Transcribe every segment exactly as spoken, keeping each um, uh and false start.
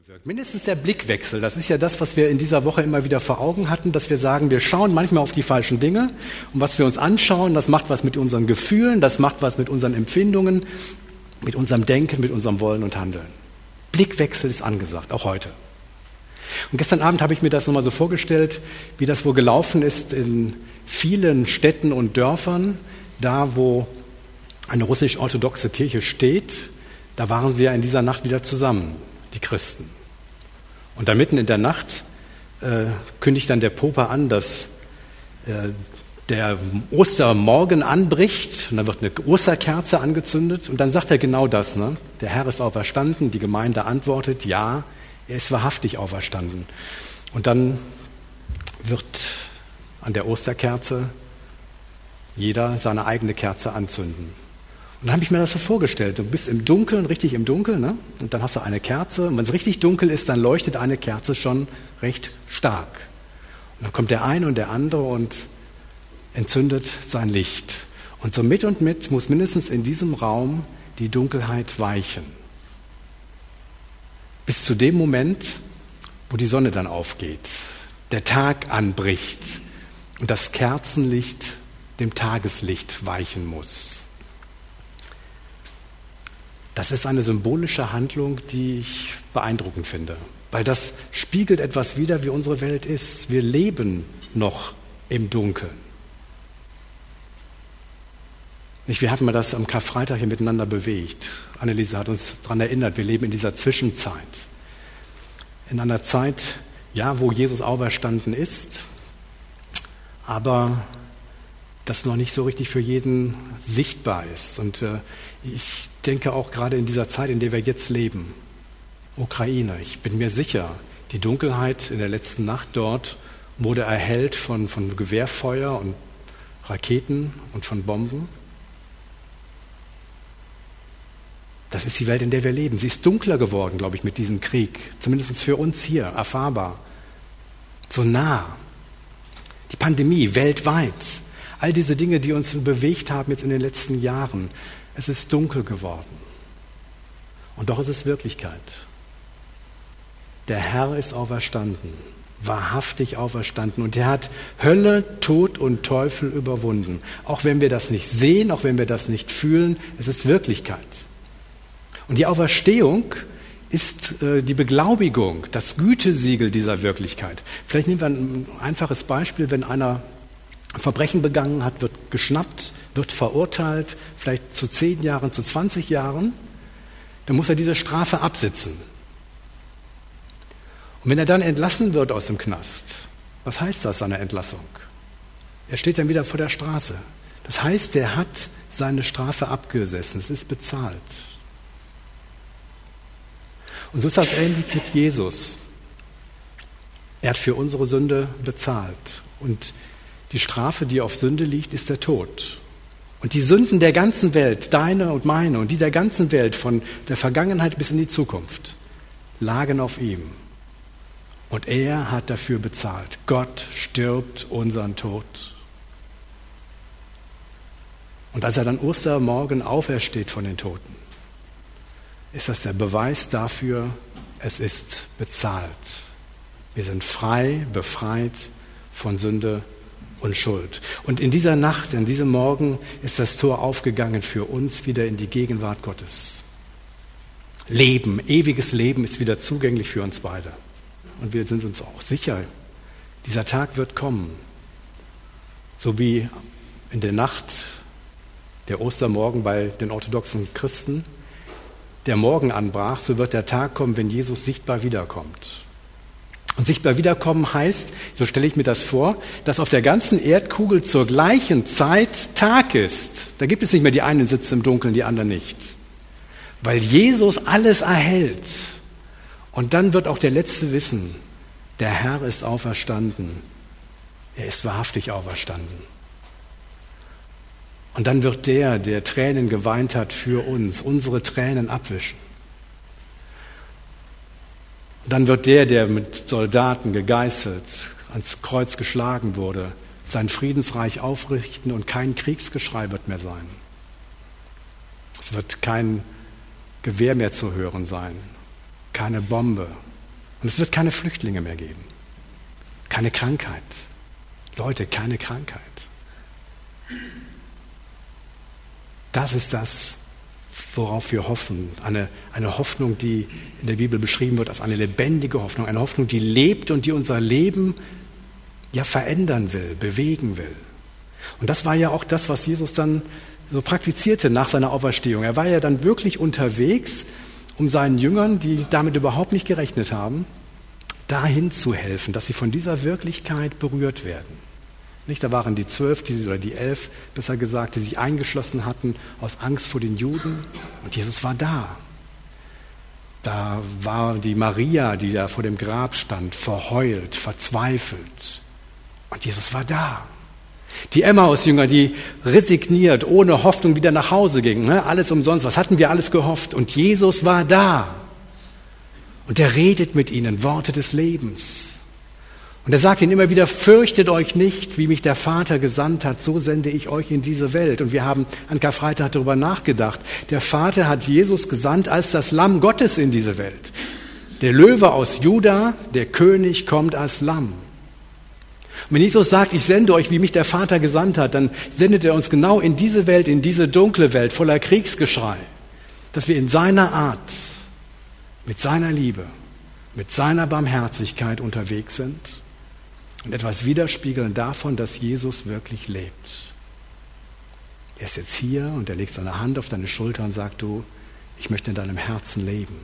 bewirkt. Mindestens der Blickwechsel, das ist ja das, was wir in dieser Woche immer wieder vor Augen hatten, dass wir sagen, wir schauen manchmal auf die falschen Dinge und was wir uns anschauen, das macht was mit unseren Gefühlen, das macht was mit unseren Empfindungen, mit unserem Denken, mit unserem Wollen und Handeln. Blickwechsel ist angesagt, auch heute. Und gestern Abend habe ich mir das nochmal so vorgestellt, wie das wohl gelaufen ist in vielen Städten und Dörfern, da wo eine russisch-orthodoxe Kirche steht, da waren sie ja in dieser Nacht wieder zusammen, die Christen. Und da mitten in der Nacht äh, kündigt dann der Pope an, dass äh, der Ostermorgen anbricht und dann wird eine Osterkerze angezündet und dann sagt er genau das, ne? Der Herr ist auferstanden, die Gemeinde antwortet, ja, er ist wahrhaftig auferstanden. Und dann wird an der Osterkerze jeder seine eigene Kerze anzünden. Und dann habe ich mir das so vorgestellt, du bist im Dunkeln, richtig im Dunkeln, ne? Und dann hast du eine Kerze und wenn es richtig dunkel ist, dann leuchtet eine Kerze schon recht stark. Und dann kommt der eine und der andere und entzündet sein Licht. Und so mit und mit muss mindestens in diesem Raum die Dunkelheit weichen. Bis zu dem Moment, wo die Sonne dann aufgeht, der Tag anbricht und das Kerzenlicht dem Tageslicht weichen muss. Das ist eine symbolische Handlung, die ich beeindruckend finde, weil das spiegelt etwas wider, wie unsere Welt ist. Wir leben noch im Dunkeln. Nicht, wir hatten mal das am Karfreitag hier miteinander bewegt. Anneliese hat uns daran erinnert, wir leben in dieser Zwischenzeit. In einer Zeit, ja, wo Jesus auferstanden ist, aber das noch nicht so richtig für jeden sichtbar ist. Und äh, ich denke auch gerade in dieser Zeit, in der wir jetzt leben, Ukraine, ich bin mir sicher, die Dunkelheit in der letzten Nacht dort wurde erhellt von, von Gewehrfeuer und Raketen und von Bomben. Das ist die Welt, in der wir leben. Sie ist dunkler geworden, glaube ich, mit diesem Krieg. Zumindest für uns hier, erfahrbar. So nah. Die Pandemie weltweit. All diese Dinge, die uns bewegt haben jetzt in den letzten Jahren. Es ist dunkel geworden. Und doch ist es Wirklichkeit. Der Herr ist auferstanden. Wahrhaftig auferstanden. Und er hat Hölle, Tod und Teufel überwunden. Auch wenn wir das nicht sehen, auch wenn wir das nicht fühlen, es ist Wirklichkeit. Und die Auferstehung ist äh, die Beglaubigung, das Gütesiegel dieser Wirklichkeit. Vielleicht nehmen wir ein einfaches Beispiel, wenn einer Verbrechen begangen hat, wird geschnappt, wird verurteilt, vielleicht zu zehn Jahren, zu zwanzig Jahren, dann muss er diese Strafe absitzen. Und wenn er dann entlassen wird aus dem Knast, was heißt das, seine Entlassung? Er steht dann wieder vor der Straße. Das heißt, er hat seine Strafe abgesessen, es ist bezahlt. Und so ist das ähnlich mit Jesus. Er hat für unsere Sünde bezahlt. Und die Strafe, die auf Sünde liegt, ist der Tod. Und die Sünden der ganzen Welt, deine und meine und die der ganzen Welt, von der Vergangenheit bis in die Zukunft, lagen auf ihm. Und er hat dafür bezahlt. Gott stirbt unseren Tod. Und als er dann Ostermorgen aufersteht von den Toten, ist das der Beweis dafür, es ist bezahlt. Wir sind frei, befreit von Sünde und Schuld. Und in dieser Nacht, in diesem Morgen ist das Tor aufgegangen für uns wieder in die Gegenwart Gottes. Leben, ewiges Leben ist wieder zugänglich für uns beide. Und wir sind uns auch sicher, dieser Tag wird kommen. So wie in der Nacht der Ostermorgen bei den orthodoxen Christen der Morgen anbrach, so wird der Tag kommen, wenn Jesus sichtbar wiederkommt. Und sichtbar wiederkommen heißt, so stelle ich mir das vor, dass auf der ganzen Erdkugel zur gleichen Zeit Tag ist. Da gibt es nicht mehr die einen sitzen im Dunkeln, die anderen nicht. Weil Jesus alles erhält. Und dann wird auch der Letzte wissen, der Herr ist auferstanden. Er ist wahrhaftig auferstanden. Und dann wird der, der Tränen geweint hat für uns, unsere Tränen abwischen. Und dann wird der, der mit Soldaten gegeißelt, ans Kreuz geschlagen wurde, sein Friedensreich aufrichten und kein Kriegsgeschrei wird mehr sein. Es wird kein Gewehr mehr zu hören sein, keine Bombe, Und es wird keine Flüchtlinge mehr geben. Keine Krankheit. Leute, keine Krankheit. Das ist das, worauf wir hoffen. Eine, eine Hoffnung, die in der Bibel beschrieben wird als eine lebendige Hoffnung. Eine Hoffnung, die lebt und die unser Leben ja verändern will, bewegen will. Und das war ja auch das, was Jesus dann so praktizierte nach seiner Auferstehung. Er war ja dann wirklich unterwegs, um seinen Jüngern, die damit überhaupt nicht gerechnet haben, dahin zu helfen, dass sie von dieser Wirklichkeit berührt werden. Nicht, da waren die zwölf, die, oder die elf, besser gesagt, die sich eingeschlossen hatten aus Angst vor den Juden. Und Jesus war da. Da war die Maria, die da vor dem Grab stand, verheult, verzweifelt. Und Jesus war da. Die Emmaus-Jünger, die resigniert, ohne Hoffnung wieder nach Hause gingen. Ne? Alles umsonst. Was hatten wir alles gehofft? Und Jesus war da. Und er redet mit ihnen Worte des Lebens. Und er sagt ihnen immer wieder, fürchtet euch nicht, wie mich der Vater gesandt hat, so sende ich euch in diese Welt. Und wir haben an Karfreitag darüber nachgedacht. Der Vater hat Jesus gesandt als das Lamm Gottes in diese Welt. Der Löwe aus Juda, der König, kommt als Lamm. Und wenn Jesus sagt, ich sende euch, wie mich der Vater gesandt hat, dann sendet er uns genau in diese Welt, in diese dunkle Welt voller Kriegsgeschrei, dass wir in seiner Art, mit seiner Liebe, mit seiner Barmherzigkeit unterwegs sind und etwas widerspiegeln davon, dass Jesus wirklich lebt. Er ist jetzt hier und er legt seine Hand auf deine Schulter und sagt, du, ich möchte in deinem Herzen leben.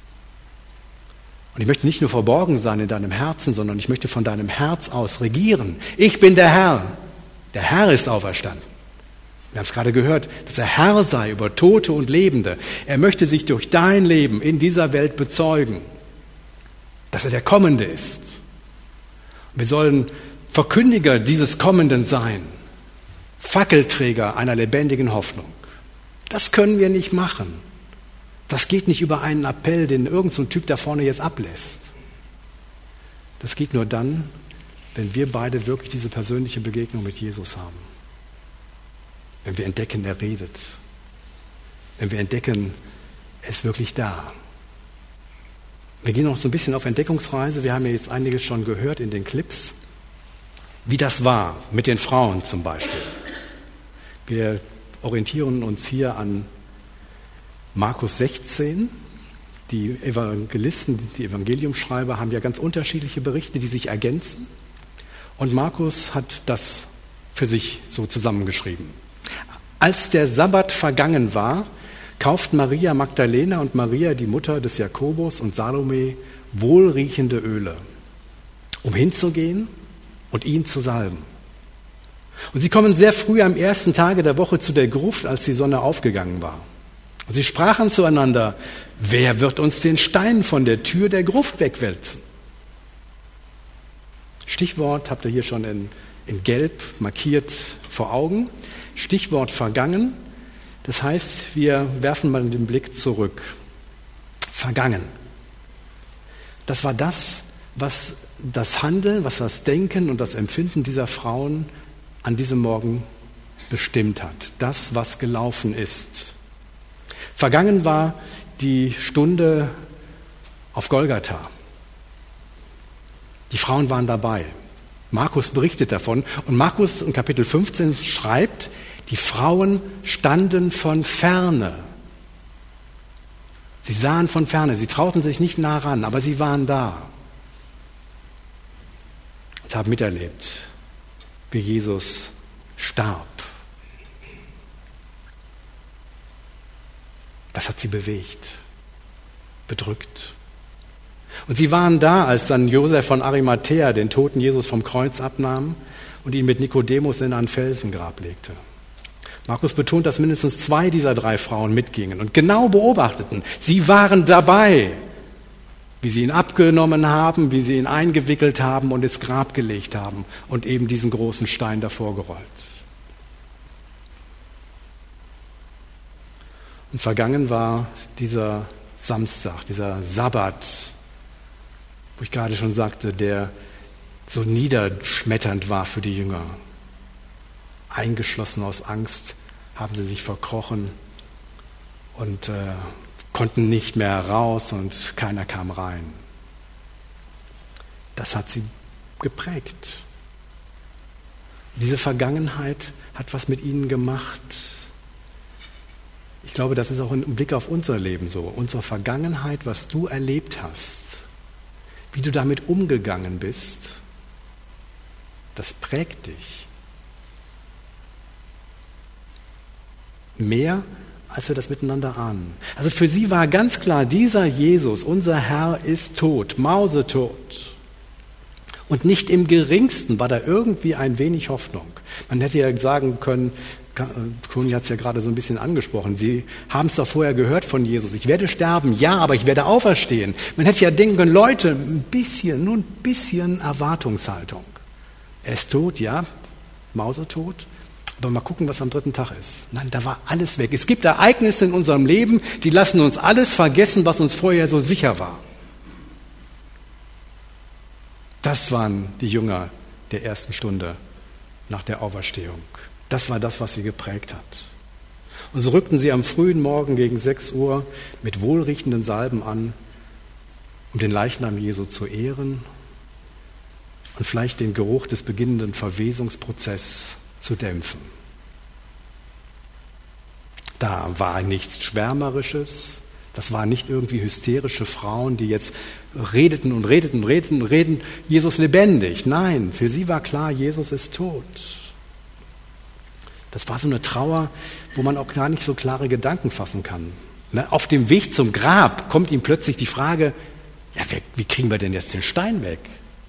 Und ich möchte nicht nur verborgen sein in deinem Herzen, sondern ich möchte von deinem Herz aus regieren. Ich bin der Herr. Der Herr ist auferstanden. Wir haben es gerade gehört, dass er Herr sei über Tote und Lebende. Er möchte sich durch dein Leben in dieser Welt bezeugen, dass er der Kommende ist. Wir sollen Verkündiger dieses Kommenden sein, Fackelträger einer lebendigen Hoffnung. Das können wir nicht machen. Das geht nicht über einen Appell, den irgend so ein Typ da vorne jetzt ablässt. Das geht nur dann, wenn wir beide wirklich diese persönliche Begegnung mit Jesus haben. Wenn wir entdecken, er redet. Wenn wir entdecken, er ist wirklich da. Wir gehen noch so ein bisschen auf Entdeckungsreise. Wir haben ja jetzt einiges schon gehört in den Clips, wie das war mit den Frauen zum Beispiel. Wir orientieren uns hier an Markus sechzehn. Die Evangelisten, die Evangeliumschreiber haben ja ganz unterschiedliche Berichte, die sich ergänzen. Und Markus hat das für sich so zusammengeschrieben. Als der Sabbat vergangen war, kauften Maria Magdalena und Maria, die Mutter des Jakobus, und Salome wohlriechende Öle, um hinzugehen und ihn zu salben. Und sie kommen sehr früh am ersten Tage der Woche zu der Gruft, als die Sonne aufgegangen war. Und sie sprachen zueinander, wer wird uns den Stein von der Tür der Gruft wegwälzen? Stichwort habt ihr hier schon in, in Gelb markiert vor Augen. Stichwort vergangen. Das heißt, wir werfen mal den Blick zurück. Vergangen. Das war das, was das Handeln, was das Denken und das Empfinden dieser Frauen an diesem Morgen bestimmt hat. Das, was gelaufen ist. Vergangen war die Stunde auf Golgatha. Die Frauen waren dabei. Markus berichtet davon. Und Markus in Kapitel fünfzehn schreibt, die Frauen standen von ferne. Sie sahen von ferne, sie trauten sich nicht nah ran, aber sie waren da. Und haben miterlebt, wie Jesus starb. Das hat sie bewegt, bedrückt. Und sie waren da, als dann Josef von Arimathäa den toten Jesus vom Kreuz abnahm und ihn mit Nikodemus in ein Felsengrab legte. Markus betont, dass mindestens zwei dieser drei Frauen mitgingen und genau beobachteten. Sie waren dabei, wie sie ihn abgenommen haben, wie sie ihn eingewickelt haben und ins Grab gelegt haben und eben diesen großen Stein davor gerollt. Und vergangen war dieser Samstag, dieser Sabbat, wo ich gerade schon sagte, der so niederschmetternd war für die Jünger. Eingeschlossen aus Angst haben sie sich verkrochen und äh, konnten nicht mehr raus und keiner kam rein. das hat sie geprägt. Diese Vergangenheit hat was mit ihnen gemacht. Ich glaube, das ist auch im Blick auf unser Leben so. Unsere Vergangenheit, was du erlebt hast, wie du damit umgegangen bist, das prägt dich. Mehr, als wir das miteinander ahnen. Also für sie war ganz klar, dieser Jesus, unser Herr, ist tot, mausetot. Und nicht im Geringsten war da irgendwie ein wenig Hoffnung. Man hätte ja sagen können, Kuni hat es ja gerade so ein bisschen angesprochen, Sie haben es doch vorher gehört von Jesus, ich werde sterben, ja, aber ich werde auferstehen. Man hätte ja denken können, Leute, ein bisschen, nur ein bisschen Erwartungshaltung. Er ist tot, ja, mausetot, aber mal gucken, was am dritten Tag ist. Nein, da war alles weg. Es gibt Ereignisse in unserem Leben, die lassen uns alles vergessen, was uns vorher so sicher war. Das waren die Jünger der ersten Stunde nach der Auferstehung. Das war das, was sie geprägt hat. Und so rückten sie am frühen Morgen gegen sechs Uhr mit wohlriechenden Salben an, um den Leichnam Jesu zu ehren und vielleicht den Geruch des beginnenden Verwesungsprozesses zu dämpfen. Da war nichts Schwärmerisches, das waren nicht irgendwie hysterische Frauen, die jetzt redeten und redeten und redeten und reden, Jesus lebendig. Nein, für sie war klar, Jesus ist tot. Das war so eine Trauer, wo man auch gar nicht so klare Gedanken fassen kann. Auf dem Weg zum Grab kommt ihm plötzlich die Frage, ja, wie kriegen wir denn jetzt den Stein weg?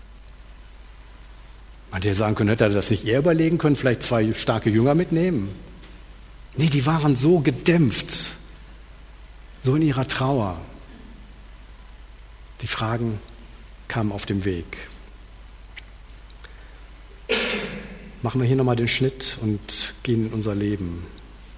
Man hätte sagen können, hätte er das nicht eher überlegen können, vielleicht zwei starke Jünger mitnehmen? Nee, die waren so gedämpft, so in ihrer Trauer. Die Fragen kamen auf dem Weg. Machen wir hier nochmal den Schnitt und gehen in unser Leben.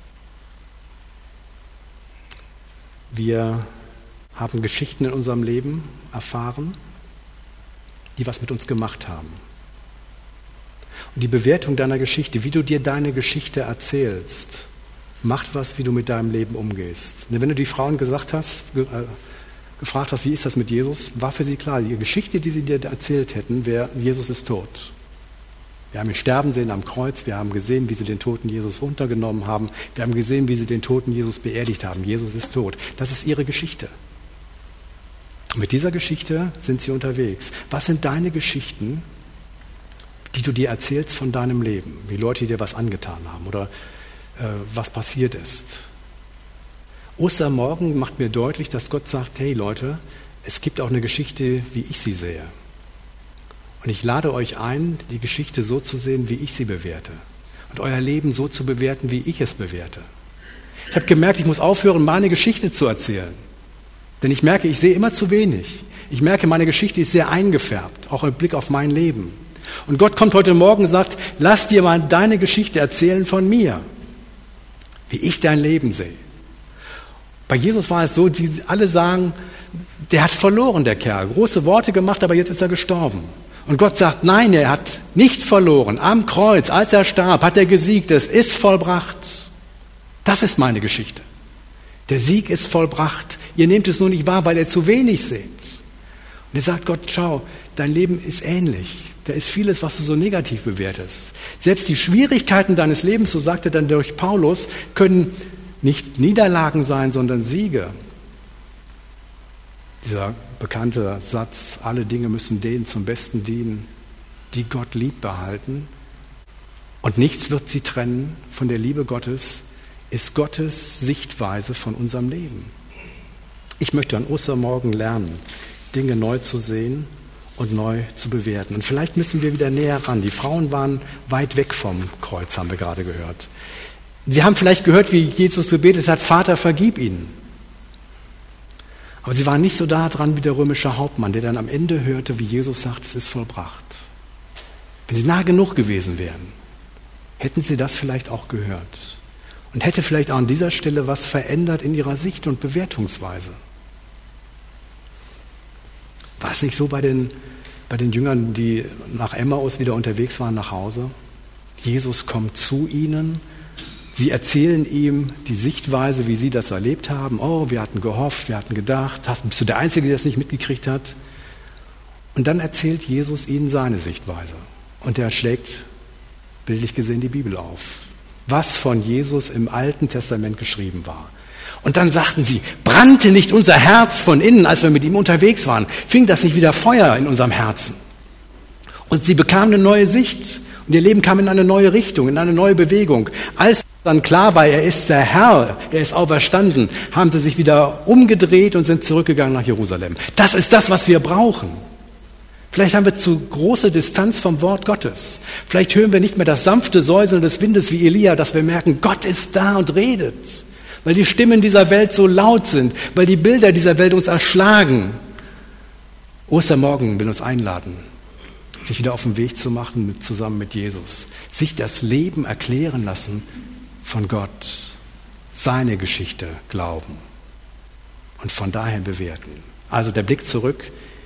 Wir haben Geschichten in unserem Leben erfahren, die was mit uns gemacht haben. Und die Bewertung deiner Geschichte, wie du dir deine Geschichte erzählst, macht was, wie du mit deinem Leben umgehst. Wenn du die Frauen gesagt hast, äh, gefragt hast, wie ist das mit Jesus, war für sie klar, die Geschichte, die sie dir erzählt hätten, wäre, Jesus ist tot. Wir haben ihn sterben sehen am Kreuz, wir haben gesehen, wie sie den toten Jesus runtergenommen haben, wir haben gesehen, wie sie den toten Jesus beerdigt haben. Jesus ist tot. Das ist ihre Geschichte. Und mit dieser Geschichte sind sie unterwegs. Was sind deine Geschichten, die du dir erzählst von deinem Leben? Wie Leute dir was angetan haben oder äh, was passiert ist. Ostermorgen macht mir deutlich, dass Gott sagt, hey Leute, es gibt auch eine Geschichte, wie ich sie sehe. Und ich lade euch ein, die Geschichte so zu sehen, wie ich sie bewerte. Und euer Leben so zu bewerten, wie ich es bewerte. Ich habe gemerkt, ich muss aufhören, meine Geschichte zu erzählen. Denn ich merke, ich sehe immer zu wenig. Ich merke, meine Geschichte ist sehr eingefärbt, auch im Blick auf mein Leben. Und Gott kommt heute Morgen und sagt, lass dir mal deine Geschichte erzählen von mir. Wie ich dein Leben sehe. Bei Jesus war es so, die alle sagen, der hat verloren, der Kerl. Große Worte gemacht, aber jetzt ist er gestorben. Und Gott sagt, nein, er hat nicht verloren. Am Kreuz, als er starb, hat er gesiegt. Es ist vollbracht. Das ist meine Geschichte. Der Sieg ist vollbracht. Ihr nehmt es nur nicht wahr, weil ihr zu wenig seht. Und er sagt Gott, schau, dein Leben ist ähnlich. Da ist vieles, was du so negativ bewertest. Selbst die Schwierigkeiten deines Lebens, so sagt er dann durch Paulus, können nicht Niederlagen sein, sondern Siege. Dieser bekannte Satz, alle Dinge müssen denen zum Besten dienen, die Gott lieb behalten. Und nichts wird sie trennen von der Liebe Gottes, ist Gottes Sichtweise von unserem Leben. Ich möchte an Ostermorgen lernen, Dinge neu zu sehen und neu zu bewerten. Und vielleicht müssen wir wieder näher ran. Die Frauen waren weit weg vom Kreuz, haben wir gerade gehört. Sie haben vielleicht gehört, wie Jesus gebetet hat, Vater, vergib ihnen. Aber sie waren nicht so da dran wie der römische Hauptmann, der dann am Ende hörte, wie Jesus sagt, es ist vollbracht. Wenn sie nah genug gewesen wären, hätten sie das vielleicht auch gehört. Und hätte vielleicht auch an dieser Stelle was verändert in ihrer Sicht und Bewertungsweise. War es nicht so bei den, bei den Jüngern, die nach Emmaus wieder unterwegs waren nach Hause? Jesus kommt zu ihnen. Sie erzählen ihm die Sichtweise, wie sie das erlebt haben. Oh, wir hatten gehofft, wir hatten gedacht. Bist du der Einzige, der das nicht mitgekriegt hat? Und dann erzählt Jesus ihnen seine Sichtweise. Und er schlägt, bildlich gesehen, die Bibel auf. Was von Jesus im Alten Testament geschrieben war. Und dann sagten sie, brannte nicht unser Herz von innen, als wir mit ihm unterwegs waren? Fing das nicht wieder Feuer in unserem Herzen? Und sie bekamen eine neue Sicht. Und ihr Leben kam in eine neue Richtung, in eine neue Bewegung. Als dann klar war, er ist der Herr, er ist auferstanden, haben sie sich wieder umgedreht und sind zurückgegangen nach Jerusalem. Das ist das, was wir brauchen. Vielleicht haben wir zu große Distanz vom Wort Gottes. Vielleicht hören wir nicht mehr das sanfte Säuseln des Windes wie Elia, dass wir merken, Gott ist da und redet. Weil die Stimmen dieser Welt so laut sind, weil die Bilder dieser Welt uns erschlagen. Ostermorgen will uns einladen, sich wieder auf den Weg zu machen, mit, zusammen mit Jesus. Sich das Leben erklären lassen von Gott. Seine Geschichte glauben. Und von daher bewerten. Also der Blick zurück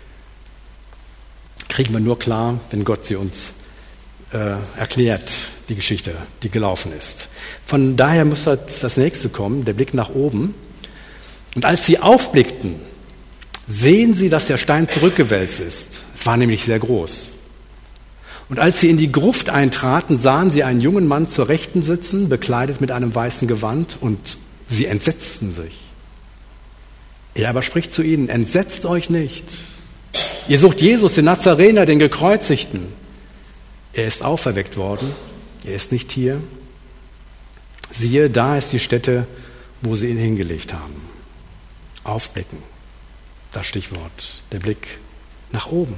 kriegen wir nur klar, wenn Gott sie uns äh, erklärt, die Geschichte, die gelaufen ist. Von daher muss das nächste kommen, der Blick nach oben. Und als sie aufblickten, sehen sie, dass der Stein zurückgewälzt ist. Es war nämlich sehr groß. Und als sie in die Gruft eintraten, sahen sie einen jungen Mann zur Rechten sitzen, bekleidet mit einem weißen Gewand, und sie entsetzten sich. Er aber spricht zu ihnen, entsetzt euch nicht. Ihr sucht Jesus, den Nazarener, den Gekreuzigten. Er ist auferweckt worden. Er ist nicht hier. Siehe, da ist die Stätte, wo sie ihn hingelegt haben. Aufblicken. Das Stichwort. Der Blick nach oben.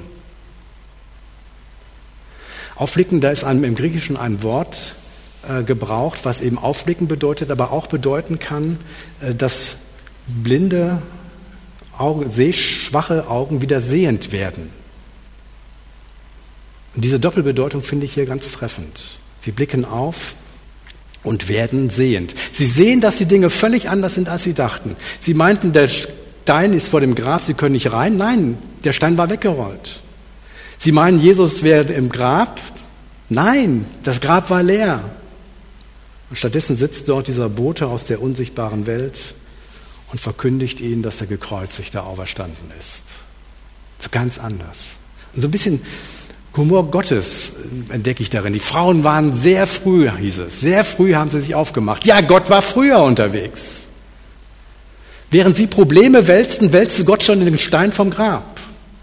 Aufblicken, da ist einem im Griechischen ein Wort äh, gebraucht, was eben aufblicken bedeutet, aber auch bedeuten kann, äh, dass blinde Augen, sehschwache Augen wieder sehend werden. Und diese Doppelbedeutung finde ich hier ganz treffend. Sie blicken auf und werden sehend. Sie sehen, dass die Dinge völlig anders sind, als sie dachten. Sie meinten, der Stein ist vor dem Grab, sie können nicht rein. Nein, der Stein war weggerollt. Sie meinen, Jesus wäre im Grab. Nein, das Grab war leer. Und stattdessen sitzt dort dieser Bote aus der unsichtbaren Welt und verkündigt ihnen, dass der Gekreuzigte auferstanden ist. So ganz anders. Und so ein bisschen Humor Gottes entdecke ich darin. Die Frauen waren sehr früh, hieß es. Sehr früh haben sie sich aufgemacht. Ja, Gott war früher unterwegs. Während sie Probleme wälzten, wälzte Gott schon den Stein vom Grab.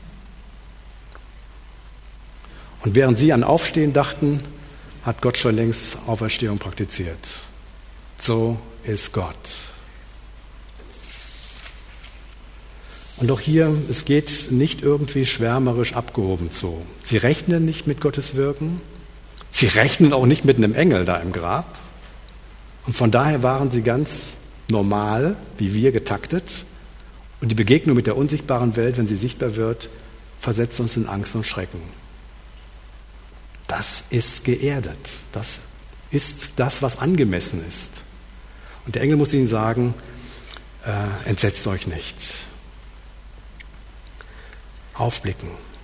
Und während sie an Aufstehen dachten, hat Gott schon längst Auferstehung praktiziert. So ist Gott. Und auch hier, es geht nicht irgendwie schwärmerisch abgehoben zu. Sie rechnen nicht mit Gottes Wirken. Sie rechnen auch nicht mit einem Engel da im Grab. Und von daher waren sie ganz normal, wie wir, getaktet. Und die Begegnung mit der unsichtbaren Welt, wenn sie sichtbar wird, versetzt uns in Angst und Schrecken. Das ist geerdet. Das ist das, was angemessen ist. Und der Engel muss ihnen sagen, äh, entsetzt euch nicht. Aufblicken.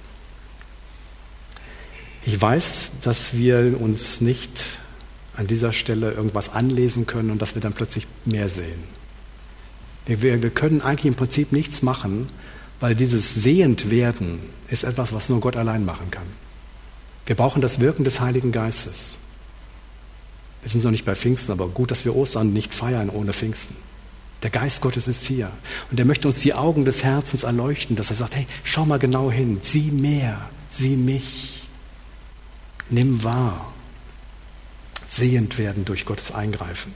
Ich weiß, dass wir uns nicht an dieser Stelle irgendwas anlesen können und dass wir dann plötzlich mehr sehen. Wir, wir können eigentlich im Prinzip nichts machen, weil dieses Sehendwerden ist etwas, was nur Gott allein machen kann. Wir brauchen das Wirken des Heiligen Geistes. Wir sind noch nicht bei Pfingsten, aber gut, dass wir Ostern nicht feiern ohne Pfingsten. Der Geist Gottes ist hier und er möchte uns die Augen des Herzens erleuchten, dass er sagt, hey, schau mal genau hin, sieh mehr, sieh mich, nimm wahr, sehend werden durch Gottes Eingreifen.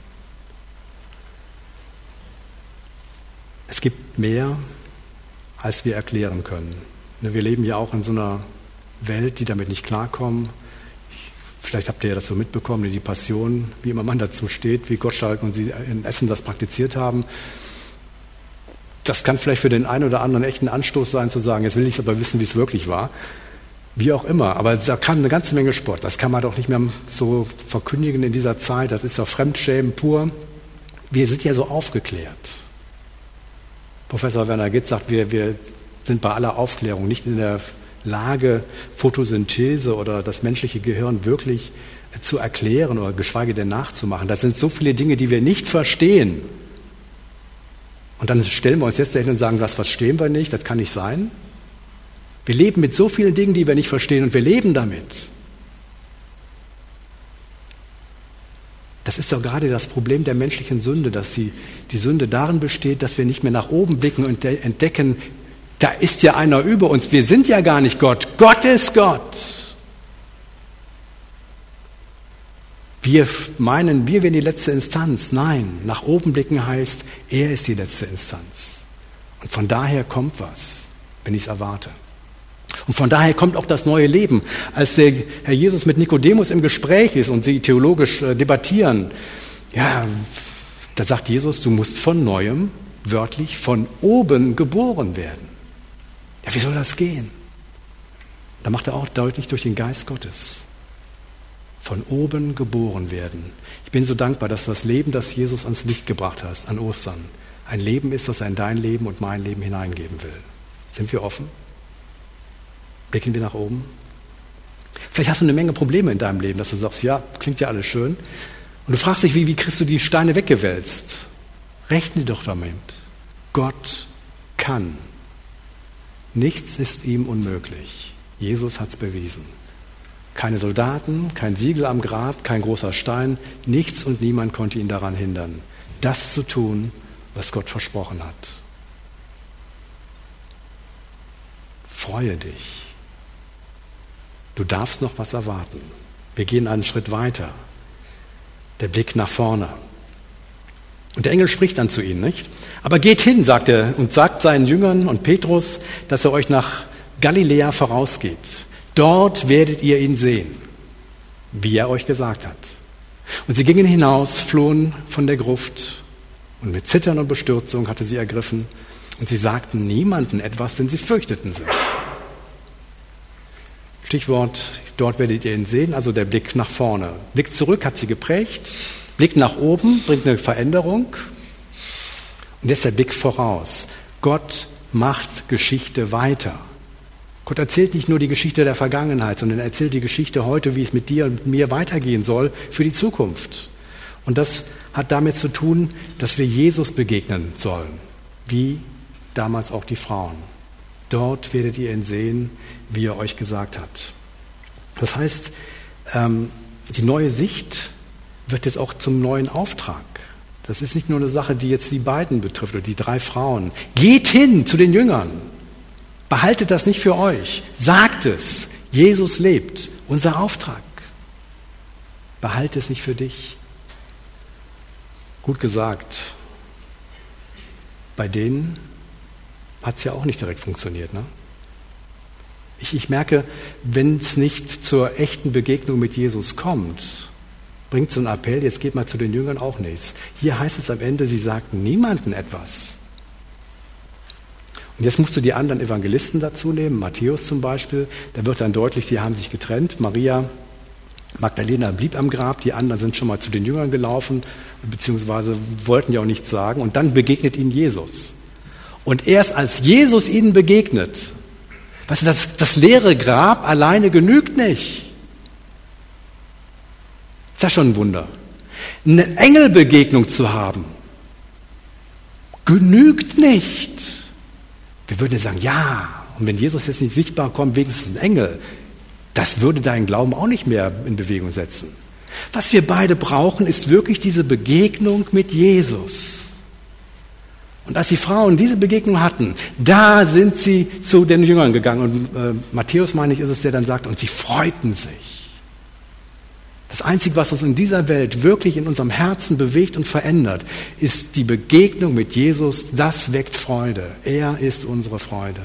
Es gibt mehr, als wir erklären können. Wir leben ja auch in so einer Welt, die damit nicht klarkommen. Vielleicht habt ihr ja das so mitbekommen, die Passion, wie immer man dazu steht, wie Gottschalk und sie in Essen das praktiziert haben. Das kann vielleicht für den einen oder anderen echt ein Anstoß sein, zu sagen, jetzt will ich aber wissen, wie es wirklich war. Wie auch immer, aber da kam eine ganze Menge Spott. Das kann man doch nicht mehr so verkündigen in dieser Zeit. Das ist doch Fremdschämen pur. Wir sind ja so aufgeklärt. Professor Werner Gitz sagt, wir, wir sind bei aller Aufklärung nicht in der Lage, Photosynthese oder das menschliche Gehirn wirklich zu erklären oder geschweige denn nachzumachen. Das sind so viele Dinge, die wir nicht verstehen. Und dann stellen wir uns jetzt dahin und sagen, das verstehen wir nicht, das kann nicht sein. Wir leben mit so vielen Dingen, die wir nicht verstehen, und wir leben damit. Das ist doch gerade das Problem der menschlichen Sünde, dass sie, die Sünde darin besteht, dass wir nicht mehr nach oben blicken und entdecken, da ist ja einer über uns. Wir sind ja gar nicht Gott. Gott ist Gott. Wir meinen, wir wären die letzte Instanz. Nein, nach oben blicken heißt, er ist die letzte Instanz. Und von daher kommt was, wenn ich es erwarte. Und von daher kommt auch das neue Leben. Als der Herr Jesus mit Nikodemus im Gespräch ist und sie theologisch äh, debattieren, ja, da sagt Jesus, du musst von Neuem, wörtlich, von oben geboren werden. Ja, wie soll das gehen? Da macht er auch deutlich durch den Geist Gottes. Von oben geboren werden. Ich bin so dankbar, dass das Leben, das Jesus ans Licht gebracht hat, an Ostern, ein Leben ist, das er in dein Leben und mein Leben hineingeben will. Sind wir offen? Blicken wir nach oben? Vielleicht hast du eine Menge Probleme in deinem Leben, dass du sagst, ja, klingt ja alles schön. Und du fragst dich, wie, wie kriegst du die Steine weggewälzt? Rechne doch damit. Gott kann. Nichts ist ihm unmöglich. Jesus hat es bewiesen. Keine Soldaten, kein Siegel am Grab, kein großer Stein. Nichts und niemand konnte ihn daran hindern, das zu tun, was Gott versprochen hat. Freue dich. Du darfst noch was erwarten. Wir gehen einen Schritt weiter. Der Blick nach vorne. Und der Engel spricht dann zu ihnen, nicht? Aber geht hin, sagt er, und sagt seinen Jüngern und Petrus, dass er euch nach Galiläa vorausgeht. Dort werdet ihr ihn sehen, wie er euch gesagt hat. Und sie gingen hinaus, flohen von der Gruft, und mit Zittern und Bestürzung hatte sie ergriffen, und sie sagten niemanden etwas, denn sie fürchteten sich. Stichwort, dort werdet ihr ihn sehen, also der Blick nach vorne. Blick zurück hat sie geprägt, Blick nach oben bringt eine Veränderung, und jetzt der Blick voraus. Gott macht Geschichte weiter. Gott erzählt nicht nur die Geschichte der Vergangenheit, sondern er erzählt die Geschichte heute, wie es mit dir und mir weitergehen soll für die Zukunft. Und das hat damit zu tun, dass wir Jesus begegnen sollen, wie damals auch die Frauen. Dort werdet ihr ihn sehen, wie er euch gesagt hat. Das heißt, die neue Sicht wird jetzt auch zum neuen Auftrag. Das ist nicht nur eine Sache, die jetzt die beiden betrifft oder die drei Frauen. Geht hin zu den Jüngern. Behaltet das nicht für euch. Sagt es. Jesus lebt. Unser Auftrag. Behalte es nicht für dich. Gut gesagt. Bei denen hat es ja auch nicht direkt funktioniert. Ne? Ich, ich merke, wenn es nicht zur echten Begegnung mit Jesus kommt, bringt so ein Appell, jetzt geht mal zu den Jüngern auch nichts. Hier heißt es am Ende, sie sagten niemandem etwas. Und jetzt musst du die anderen Evangelisten dazu nehmen, Matthäus zum Beispiel, da wird dann deutlich, die haben sich getrennt. Maria Magdalena blieb am Grab, die anderen sind schon mal zu den Jüngern gelaufen, beziehungsweise wollten ja auch nichts sagen. Und dann begegnet ihnen Jesus. Und erst als Jesus ihnen begegnet, weißt du, das, das leere Grab alleine genügt nicht. Ist das schon ein Wunder? Eine Engelbegegnung zu haben, genügt nicht. Wir würden ja sagen, ja, und wenn Jesus jetzt nicht sichtbar kommt, wenigstens ein Engel, das würde deinen Glauben auch nicht mehr in Bewegung setzen. Was wir beide brauchen, ist wirklich diese Begegnung mit Jesus. Und als die Frauen diese Begegnung hatten, da sind sie zu den Jüngern gegangen. Und äh, Matthäus, meine ich, ist es, der dann sagt, und sie freuten sich. Das Einzige, was uns in dieser Welt wirklich in unserem Herzen bewegt und verändert, ist die Begegnung mit Jesus. Das weckt Freude. Er ist unsere Freude.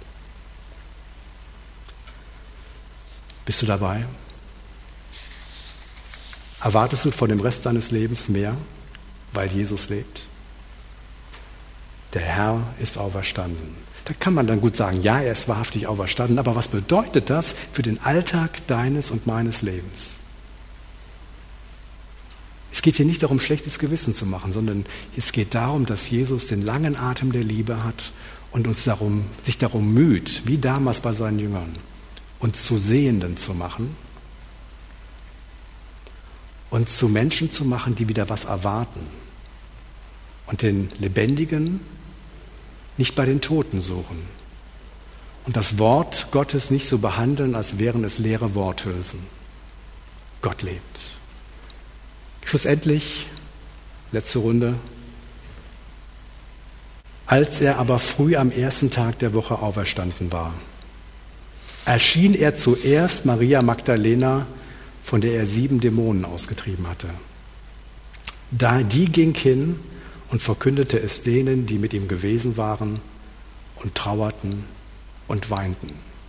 Bist du dabei? Erwartest du von dem Rest deines Lebens mehr, weil Jesus lebt? Der Herr ist auferstanden. Da kann man dann gut sagen, ja, er ist wahrhaftig auferstanden, aber was bedeutet das für den Alltag deines und meines Lebens? Es geht hier nicht darum, schlechtes Gewissen zu machen, sondern es geht darum, dass Jesus den langen Atem der Liebe hat und uns darum, sich darum müht, wie damals bei seinen Jüngern, uns zu Sehenden zu machen und zu Menschen zu machen, die wieder was erwarten und den Lebendigen nicht bei den Toten suchen und das Wort Gottes nicht so behandeln, als wären es leere Worthülsen. Gott lebt. Schlussendlich, letzte Runde, als er aber früh am ersten Tag der Woche auferstanden war, erschien er zuerst Maria Magdalena, von der er sieben Dämonen ausgetrieben hatte. Da die ging hin und verkündete es denen, die mit ihm gewesen waren und trauerten und weinten.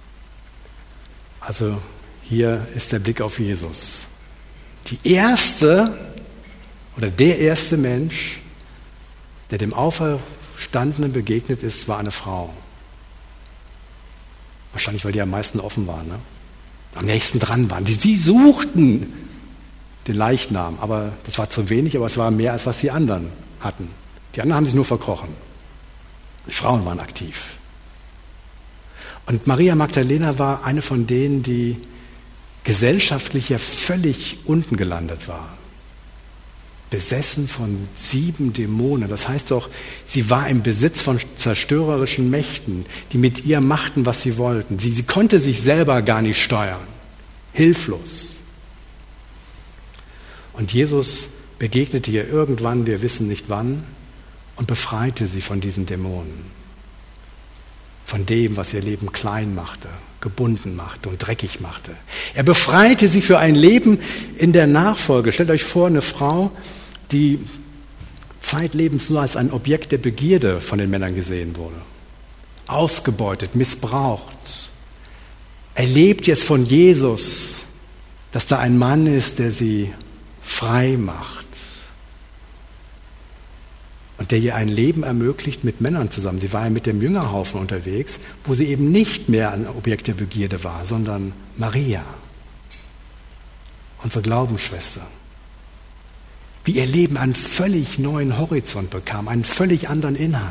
Also hier ist der Blick auf Jesus. Die erste oder der erste Mensch, der dem Auferstandenen begegnet ist, war eine Frau. Wahrscheinlich, weil die am meisten offen waren, ne? Am nächsten dran waren. Die, sie suchten den Leichnam, aber das war zu wenig, aber es war mehr, als was die anderen hatten. Die anderen haben sich nur verkrochen. Die Frauen waren aktiv. Und Maria Magdalena war eine von denen, die gesellschaftlich ja völlig unten gelandet war. Besessen von sieben Dämonen. Das heißt doch, sie war im Besitz von zerstörerischen Mächten, die mit ihr machten, was sie wollten. Sie, sie konnte sich selber gar nicht steuern. Hilflos. Und Jesus begegnete ihr irgendwann, wir wissen nicht wann, und befreite sie von diesen Dämonen. Von dem, was ihr Leben klein machte, gebunden machte und dreckig machte. Er befreite sie für ein Leben in der Nachfolge. Stellt euch vor, eine Frau, die zeitlebens nur als ein Objekt der Begierde von den Männern gesehen wurde. Ausgebeutet, missbraucht. Erlebt jetzt von Jesus, dass da ein Mann ist, der sie frei macht. Und der ihr ein Leben ermöglicht mit Männern zusammen. Sie war ja mit dem Jüngerhaufen unterwegs, wo sie eben nicht mehr ein Objekt der Begierde war, sondern Maria, unsere Glaubensschwester. Wie ihr Leben einen völlig neuen Horizont bekam, einen völlig anderen Inhalt.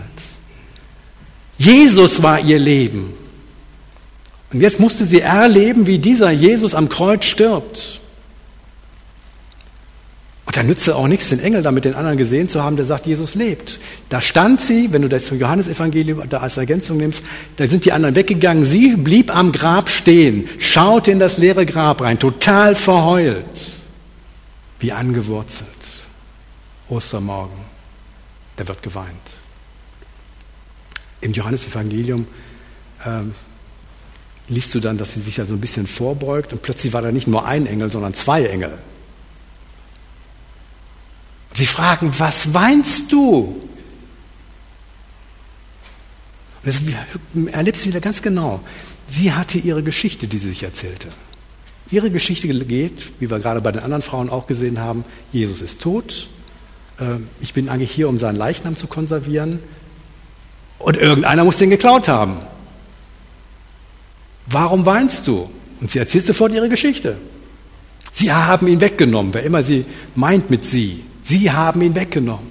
Jesus war ihr Leben. Und jetzt musste sie erleben, wie dieser Jesus am Kreuz stirbt. Und da nützte auch nichts, den Engel da mit den anderen gesehen zu haben, der sagt, Jesus lebt. Da stand sie, wenn du das zum Johannesevangelium da als Ergänzung nimmst, da sind die anderen weggegangen. Sie blieb am Grab stehen, schaute in das leere Grab rein, total verheult, wie angewurzelt. Ostermorgen, da wird geweint. Im Johannesevangelium ähm, liest du dann, dass sie sich ja so ein bisschen vorbeugt und plötzlich war da nicht nur ein Engel, sondern zwei Engel. Sie fragen, was weinst du? Und das erlebt sie wieder ganz genau. Sie hatte ihre Geschichte, die sie sich erzählte. Ihre Geschichte geht, wie wir gerade bei den anderen Frauen auch gesehen haben, Jesus ist tot. Ich bin eigentlich hier, um seinen Leichnam zu konservieren. Und irgendeiner muss den geklaut haben. Warum weinst du? Und sie erzählt sofort ihre Geschichte. Sie haben ihn weggenommen, wer immer sie meint mit sie. Sie haben ihn weggenommen.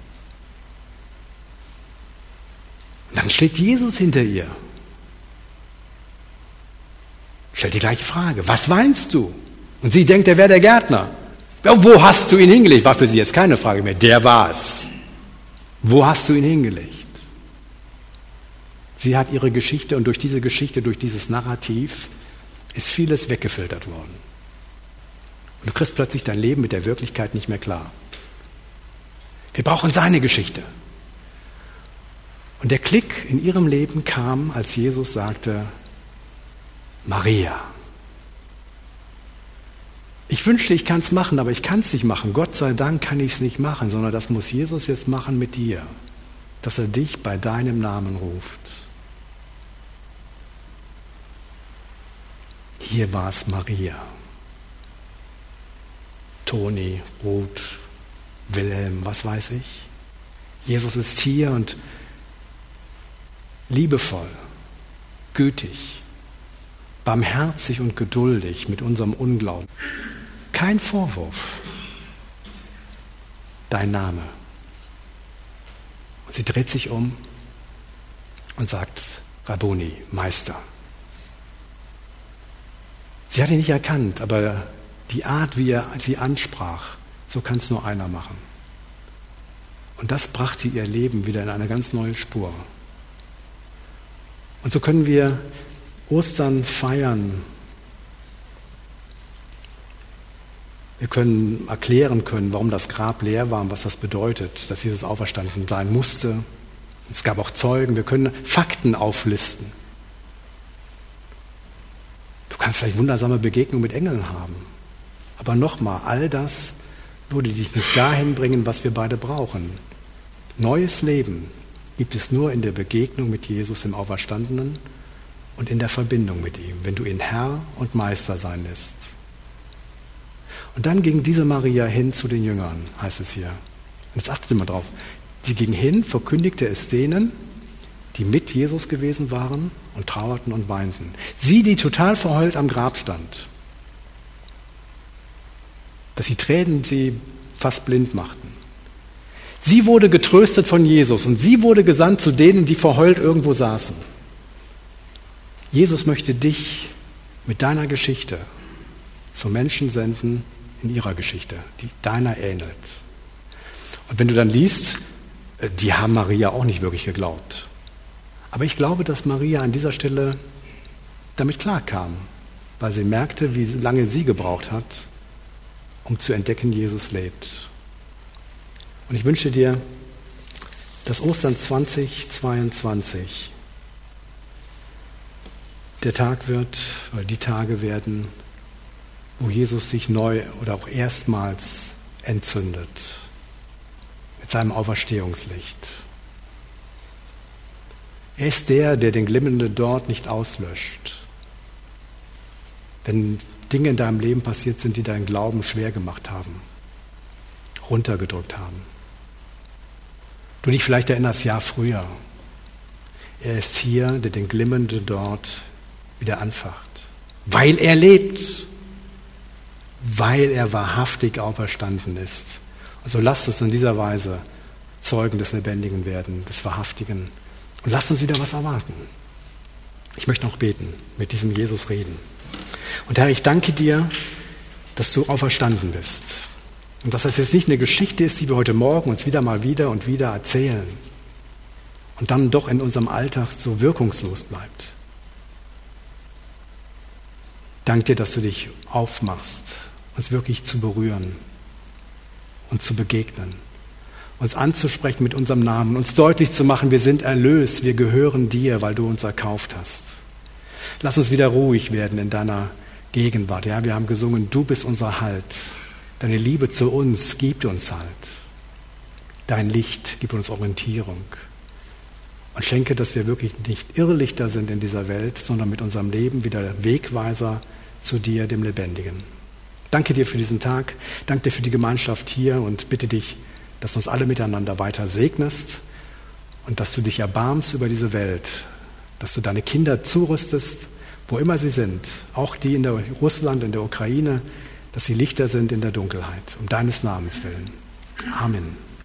Und dann steht Jesus hinter ihr. Stellt die gleiche Frage. Was weinst du? Und sie denkt, er wäre der Gärtner. Wo hast du ihn hingelegt? War für sie jetzt keine Frage mehr. Der war es. Wo hast du ihn hingelegt? Sie hat ihre Geschichte und durch diese Geschichte, durch dieses Narrativ ist vieles weggefiltert worden. Und du kriegst plötzlich dein Leben mit der Wirklichkeit nicht mehr klar. Wir brauchen seine Geschichte. Und der Klick in ihrem Leben kam, als Jesus sagte, Maria. Ich wünschte, ich kann es machen, aber ich kann es nicht machen. Gott sei Dank kann ich es nicht machen, sondern das muss Jesus jetzt machen mit dir, dass er dich bei deinem Namen ruft. Hier war es Maria. Toni, Ruth, Wilhelm, was weiß ich. Jesus ist hier und liebevoll, gütig, barmherzig und geduldig mit unserem Unglauben. Kein Vorwurf. Dein Name. Und sie dreht sich um und sagt, Rabboni, Meister. Sie hat ihn nicht erkannt, aber die Art, wie er sie ansprach, so kann es nur einer machen. Und das brachte ihr Leben wieder in eine ganz neue Spur. Und so können wir Ostern feiern. Wir können erklären können, warum das Grab leer war und was das bedeutet, dass Jesus auferstanden sein musste. Es gab auch Zeugen. Wir können Fakten auflisten. Du kannst vielleicht wundersame Begegnungen mit Engeln haben. Aber nochmal, all das würde dich nicht dahin bringen, was wir beide brauchen. Neues Leben gibt es nur in der Begegnung mit Jesus, dem Auferstandenen, und in der Verbindung mit ihm, wenn du ihn Herr und Meister sein lässt. Und dann ging diese Maria hin zu den Jüngern, heißt es hier. Und jetzt achtet mal drauf. Sie ging hin, verkündigte es denen, die mit Jesus gewesen waren und trauerten und weinten. Sie, die total verheult am Grab stand, dass die Tränen sie fast blind machten. Sie wurde getröstet von Jesus und sie wurde gesandt zu denen, die verheult irgendwo saßen. Jesus möchte dich mit deiner Geschichte zu Menschen senden in ihrer Geschichte, die deiner ähnelt. Und wenn du dann liest, die haben Maria auch nicht wirklich geglaubt. Aber ich glaube, dass Maria an dieser Stelle damit klarkam, weil sie merkte, wie lange sie gebraucht hat, um zu entdecken, Jesus lebt. Und ich wünsche dir, dass Ostern zweitausendzweiundzwanzig der Tag wird, weil die Tage werden, wo Jesus sich neu oder auch erstmals entzündet mit seinem Auferstehungslicht. Er ist der, der den glimmenden Dort nicht auslöscht. Wenn Dinge in deinem Leben passiert sind, die deinen Glauben schwer gemacht haben, runtergedrückt haben. Du dich vielleicht erinnerst, ja, früher. Er ist hier, der den glimmenden Dort wieder anfacht. Weil er lebt. Weil er wahrhaftig auferstanden ist. Also lasst uns in dieser Weise Zeugen des Lebendigen werden, des Wahrhaftigen. Und lasst uns wieder was erwarten. Ich möchte noch beten, mit diesem Jesus reden. Und Herr, ich danke dir, dass du auferstanden bist. Und dass das jetzt nicht eine Geschichte ist, die wir heute Morgen uns wieder mal wieder und wieder erzählen. Und dann doch in unserem Alltag so wirkungslos bleibt. Danke dir, dass du dich aufmachst, uns wirklich zu berühren und zu begegnen. Uns anzusprechen mit unserem Namen, uns deutlich zu machen, wir sind erlöst, wir gehören dir, weil du uns erkauft hast. Lass uns wieder ruhig werden in deiner Gegenwart. Ja, wir haben gesungen, du bist unser Halt. Deine Liebe zu uns gibt uns Halt. Dein Licht gibt uns Orientierung. Und schenke, dass wir wirklich nicht Irrlichter sind in dieser Welt, sondern mit unserem Leben wieder Wegweiser zu dir, dem Lebendigen. Danke dir für diesen Tag, danke dir für die Gemeinschaft hier und bitte dich, dass du uns alle miteinander weiter segnest und dass du dich erbarmst über diese Welt, dass du deine Kinder zurüstest, wo immer sie sind, auch die in der Russland, in der Ukraine, dass sie Lichter sind in der Dunkelheit, um deines Namens willen. Amen.